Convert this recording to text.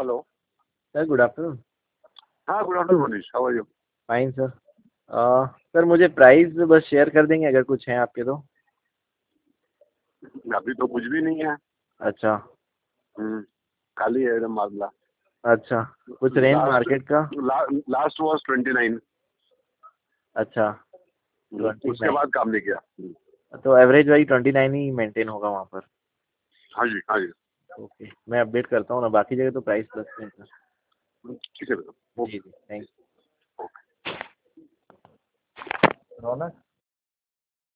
Hello. Sir good afternoon. हाँ, good afternoon Manish, how are you? Fine sir. Sir मुझे price बस share कर देंगे अगर कुछ है आपके तो। अभी तो कुछ भी नहीं है। अच्छा खाली है एकदम मामला। अच्छा, कुछ रेंज लास्ट मार्केट का। Last was 29। अच्छा उसके 29। बाद काम नहीं किया। तो एवरेज वही 29 ही मेंटेन होगा वहाँ पर। हाँ जी, हाँ जी। ओके, मैं अपडेट करता हूँ ना, बाकी जगह तो प्राइस प्लस नहीं था। ठीक है बेटा। जी जी, थैंक ओके। यू। रौनक।